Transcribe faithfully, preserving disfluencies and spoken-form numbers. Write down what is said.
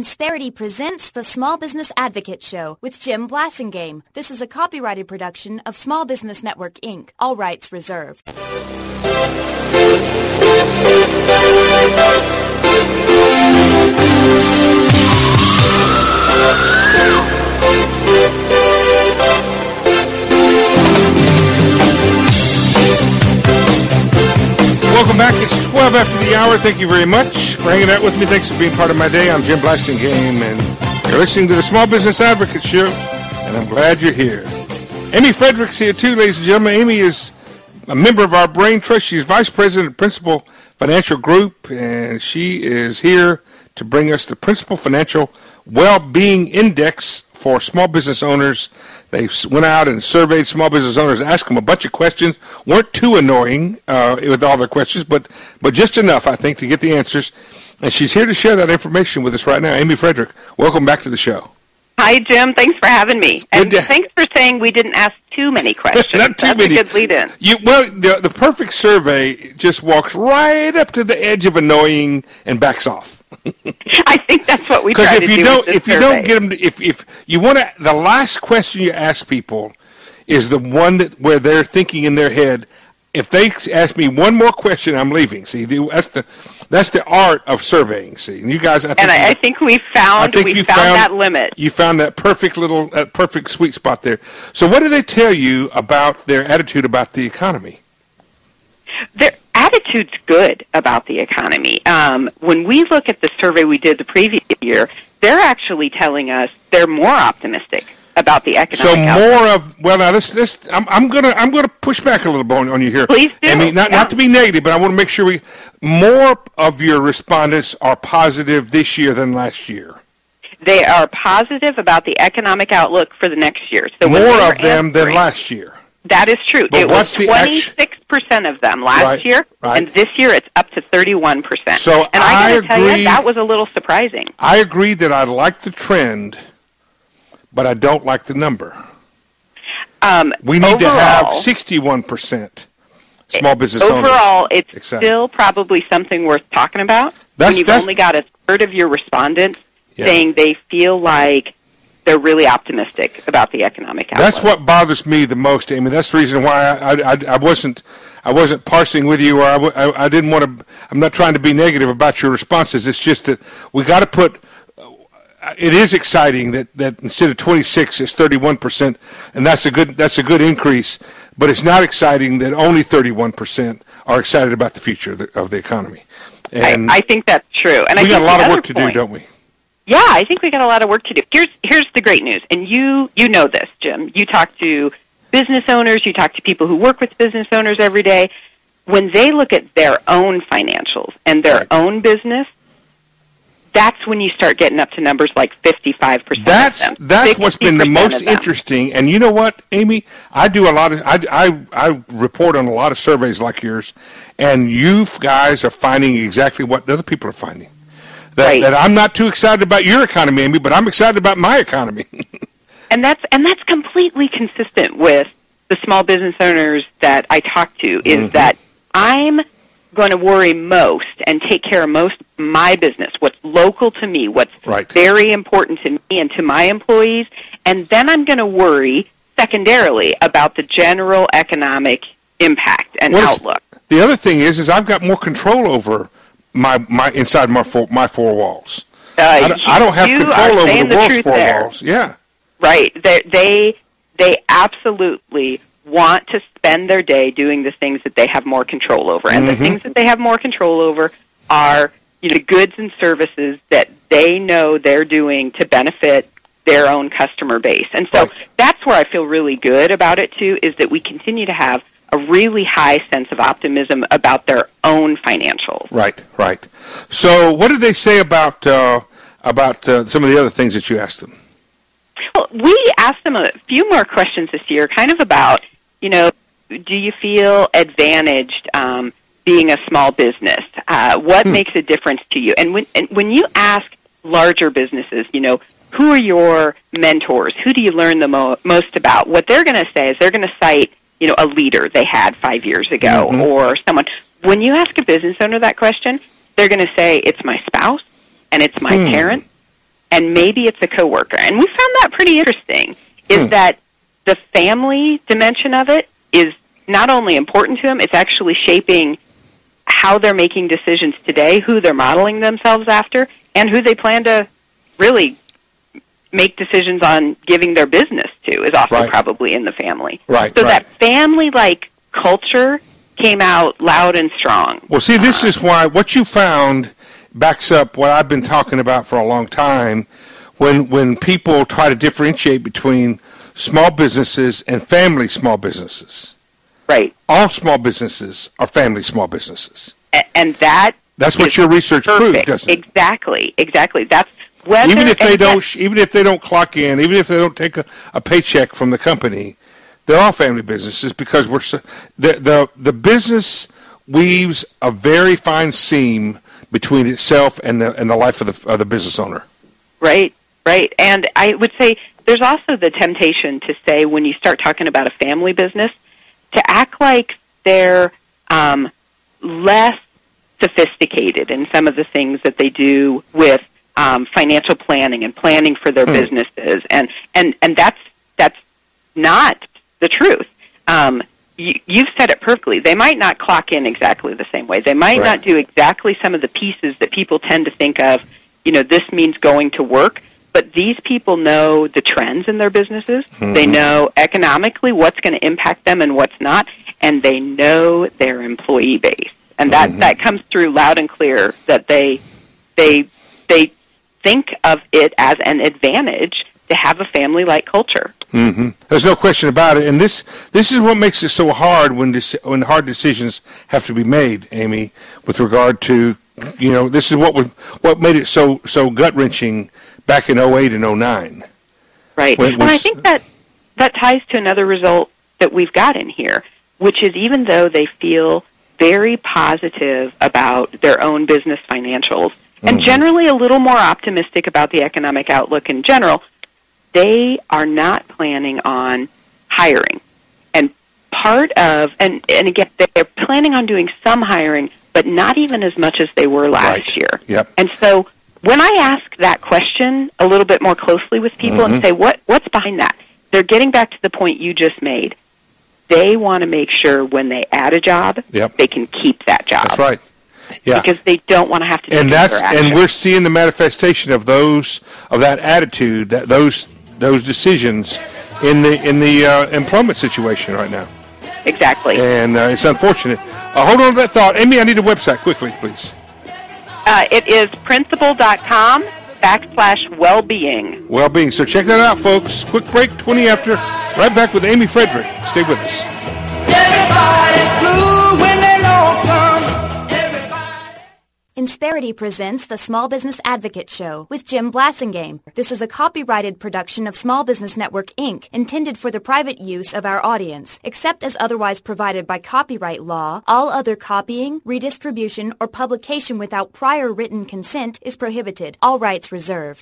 Insperity presents the Small Business Advocate Show with Jim Blasingame. This is a copyrighted production of Small Business Network, Incorporated. All rights reserved. Welcome back. It's twelve after the hour. Thank you very much for hanging out with me. Thanks for being part of my day. I'm Jim Blasingame, and you're listening to the Small Business Advocate Show, and I'm glad you're here. Amy Frederick's here, too, ladies and gentlemen. Amy is a member of our Brain Trust. She's Vice President of Principal Financial Group, and she is here to bring us the Principal Financial Well-Being Index for small business owners. They went out and surveyed small business owners, asked them a bunch of questions. Weren't too annoying uh, with all their questions, but but just enough, I think, to get the answers. And she's here to share that information with us right now. Amy Frederick, welcome back to the show. Hi, Jim. Thanks for having me. And to, thanks for saying we didn't ask too many questions. Not too That's many. a good lead-in. You, well, the, the perfect survey just walks right up to the edge of annoying and backs off. I think that's what we try Because to if you do don't, with if this you survey. don't get them, to, if if you want to, the last question you ask people is the one that where they're thinking in their head. If they ask me one more question, I'm leaving. See, that's the that's the art of surveying. See, and you guys, I think, and I, I think we found think we you found, found that limit. You found that perfect little, that perfect sweet spot there. So, what do they tell you about their attitude about the economy? Their attitude's good about the economy. Um, when we look at the survey we did the previous year, they're actually telling us they're more optimistic about the economic So outlook. more of well now this this I'm, I'm gonna I'm gonna push back a little bit on, on you here. Please do. I mean not Yeah. not to be negative, but I want to make sure we more of your respondents are positive this year than last year. They are positive about the economic outlook for the next year. So when More they were of them than answering- last year. That is true. But it what's was the actu- twenty-six percent of them last Right, year, right. and this year it's up to thirty-one percent. So and I I got to tell agree- you, that was a little surprising. I agree that I like the trend, but I don't like the number. Um, We need to have overall- sixty-one percent small business owners. Overall, it's Excited. still probably something worth talking about That's- when you've that's- only got a third of your respondents Yeah. saying they feel like they're really optimistic about the economic outlook. That's what bothers me the most, Amy. That's the reason why I, I, I wasn't I wasn't parsing with you, or I, I, I didn't want to. I'm not trying to be negative about your responses. It's just that we got to put. It is exciting that, that instead of twenty-six, it's thirty-one percent, and that's a good that's a good increase. But it's not exciting that only thirty-one percent are excited about the future of the, of the economy. And I, I think that's true. And we I got think a lot the of other work to point, do, don't we? Yeah, I think we got a lot of work to do. Here's here's the great news, and you you know this, Jim. You talk to business owners, you talk to people who work with business owners every day. When they look at their own financials and their Right. own business, that's when you start getting up to numbers like fifty-five percent That's of them. that's what's been the sixty percent most of them. interesting. And you know what, Amy? I do a lot of I, I, I report on a lot of surveys like yours, and you guys are finding exactly what other people are finding. That, Right. that I'm not too excited about your economy, Amy, but I'm excited about my economy. And that's and that's completely consistent with the small business owners that I talk to, is Mhm. that I'm going to worry most and take care of most of my business, what's local to me, what's Right. very important to me and to my employees, and then I'm going to worry secondarily about the general economic impact and What is- outlook. The other thing is, is I've got more control over my my inside my four, my four walls. Uh, I, don't, I don't have you control are over saying the world's truth four there. walls. Yeah. Right. They, they they absolutely want to spend their day doing the things that they have more control over. And Mhm. the things that they have more control over are, you know, goods and services that they know they're doing to benefit their own customer base. And so Right. that's where I feel really good about it, too, is that we continue to have a really high sense of optimism about their own financials. Right, right. So what did they say about uh, about uh, some of the other things that you asked them? Well, we asked them a few more questions this year, kind of about, you know, do you feel advantaged um, being a small business? Uh, what Hmm. makes a difference to you? And when and when you ask larger businesses, you know, who are your mentors? Who do you learn the mo- most about? What they're going to say is they're going to cite, you know, a leader they had five years ago Mhm. or someone. When you ask a business owner that question, they're going to say, it's my spouse and it's my Hmm. parents and maybe it's a coworker. And we found that pretty interesting, is hmm. that the family dimension of it is not only important to them, it's actually shaping how they're making decisions today, who they're modeling themselves after, and who they plan to really make decisions on giving their business to is also right. probably in the family. Right. So right. that family-like culture came out loud and strong. Well, see, this uh, is why what you found backs up what I've been talking about for a long time. When when people try to differentiate between small businesses and family small businesses. Right. All small businesses are family small businesses. A- and that That's what your research perfect. proved, doesn't it? Exactly. Exactly. That's whether even if they don't that, even if they don't clock in, even if they don't take a, a paycheck from the company, they're all family businesses because we're so, the the the business weaves a very fine seam between itself and the and the life of the of the business owner. Right. Right. And I would say there's also the temptation to say when you start talking about a family business to act like they're um, less sophisticated in some of the things that they do with um, financial planning and planning for their hmm. businesses, and, and, and that's that's not the truth. Um, you, you've said it perfectly. They might not clock in exactly the same way. They might right. not do exactly some of the pieces that people tend to think of. You know, this means going to work. But these people know the trends in their businesses. Mm-hmm. They know economically what's going to impact them and what's not, and they know their employee base. And that, mm-hmm. that comes through loud and clear that they they they think of it as an advantage to have a family-like culture. Mm-hmm. There's no question about it. And this this is what makes it so hard when deci- when hard decisions have to be made, Amy, with regard to, you know, this is what would, what made it so so gut-wrenching back in oh eight and oh nine. Right. When, and I think that that ties to another result that we've got in here, which is even though they feel very positive about their own business financials and mm-hmm. generally a little more optimistic about the economic outlook in general, they are not planning on hiring. And part of, and, and again, they're planning on doing some hiring, but not even as much as they were last right. year. Yep. And so when I ask that question a little bit more closely with people mm-hmm. and say, what what's behind that? They're getting back to the point you just made. They want to make sure when they add a job, yep. they can keep that job. That's right. Yeah. Because they don't want to have to do and that's action. And we're seeing the manifestation of those of that attitude, that those those decisions in the in the uh, employment situation right now. Exactly. And uh, it's unfortunate. Uh, hold on to that thought. Amy, I need a website quickly, please. Uh, it is principal.com backslash well-being. Well-being. So check that out, folks. Quick break, twenty after. Right back with Amy Frederick. Stay with us. Everybody's blue when they're lonesome. Everybody. Insperity presents the Small Business Advocate Show with Jim Blasingame. This is a copyrighted production of Small Business Network, Incorporated, intended for the private use of our audience. Except as otherwise provided by copyright law, all other copying, redistribution, or publication without prior written consent is prohibited. All rights reserved.